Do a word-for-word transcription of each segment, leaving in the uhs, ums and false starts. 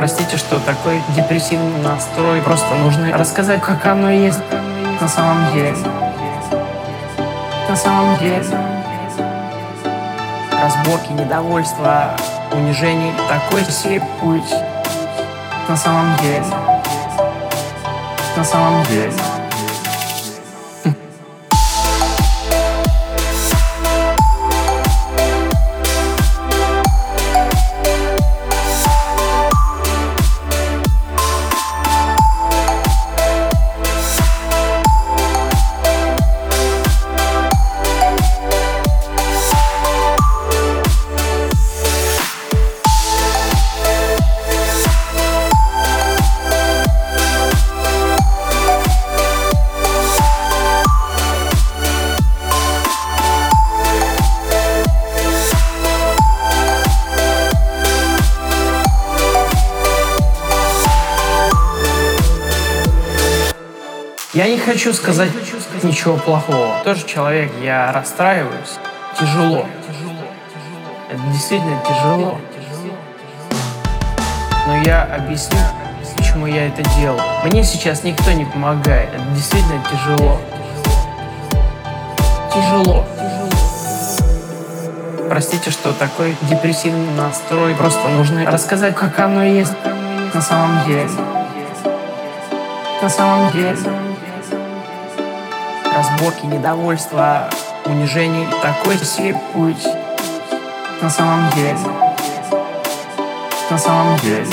Простите, что такой депрессивный настрой. Просто нужно рассказать, как оно есть на самом деле. На самом деле. Разборки, недовольства, унижений. Такой себе путь. На самом деле. На самом деле. Я не хочу сказать ничего плохого. Тоже человек, я расстраиваюсь. Тяжело. Это действительно тяжело. Но я объясню, почему я это делаю. Мне сейчас никто не помогает. Это действительно тяжело. Тяжело. Простите, что такой депрессивный настрой. Просто нужно рассказать, как оно есть на самом деле. На самом деле. Разборки, недовольства, унижений. Такой себе путь. На самом деле. На самом деле.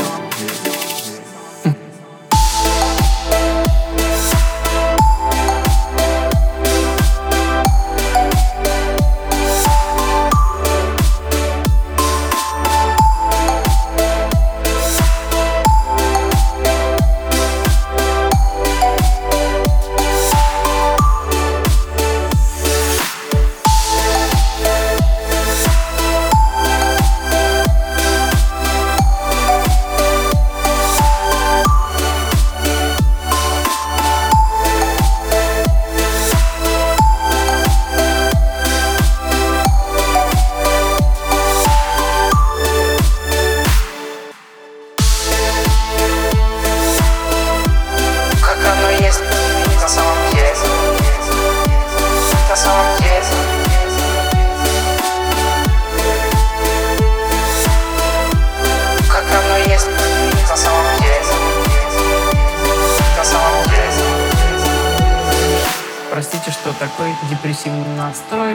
Простите, что такой депрессивный настрой.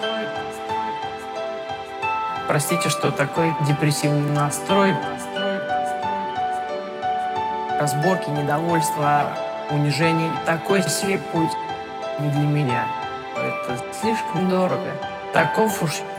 Простите, что такой депрессивный настрой. Разборки, недовольства, унижений. Такой себе путь не для меня. Это слишком дорого. Таков уж